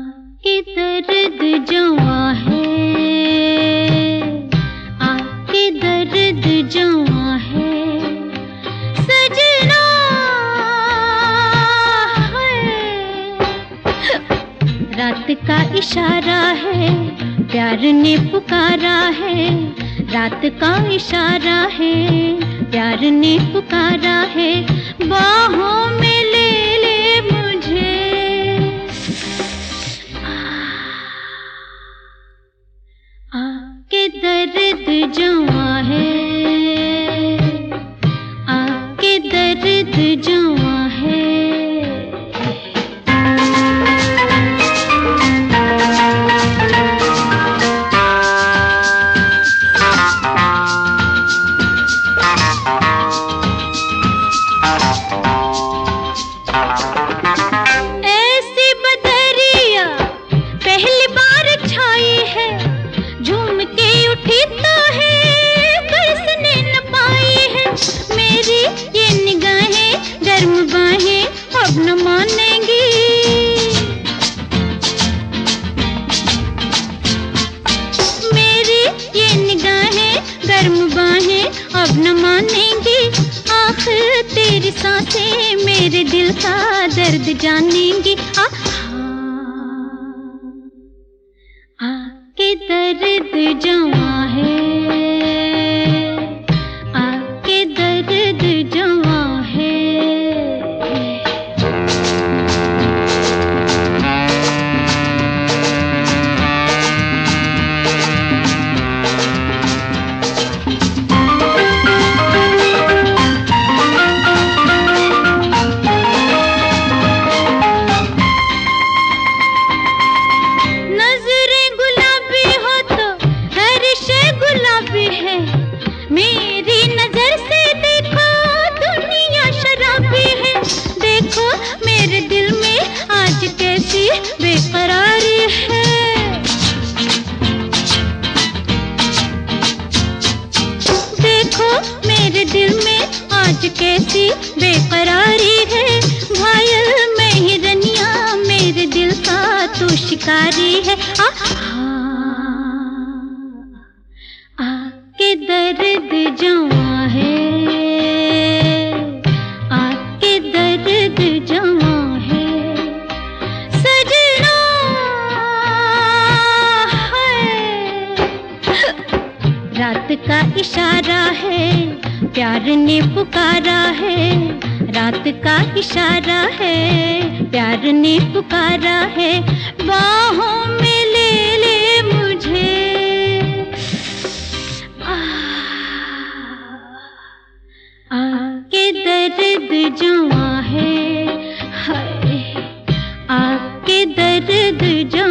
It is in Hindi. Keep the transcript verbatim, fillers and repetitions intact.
आके दर्द जवां है, आके दर्द जवां है सजना है। रात का इशारा है, प्यार ने पुकारा है। रात का इशारा है, प्यार ने पुकारा है। बाहों में ले ले मुझे, आके दर्द जवां है, आके दर्द जवां है। ऐसी बदरिया पहली बार छाई है, झूम के उठी तो है बरसने न पाई है। मेरी ये निगाहें गर्म बाहें अब न मानेंगी, मेरी ये निगाहें गर्म बाहें अब न मानेंगी। आखिर तेरी सांसें मेरे दिल का दर्द जानेंगी। आ, आके दर्द जवां है, आके दर्द जवां है। मेरी नजर से देखो दुनिया शराबी है। देखो मेरे दिल में आज कैसी बेकरारी है। देखो मेरे दिल में आज कैसी बेकरारी है। घायल मैं ही रनिया, मेरे दिल का तू शिकारी है। आ, आके दर्द जवां है, आके दर्द जवां है सजना है। रात का इशारा है, प्यार ने पुकारा है। रात का इशारा है, प्यार ने पुकारा है। बाहों में ले ले मुझे, आके दर्द जवां है, हाय आके दर्द जवां।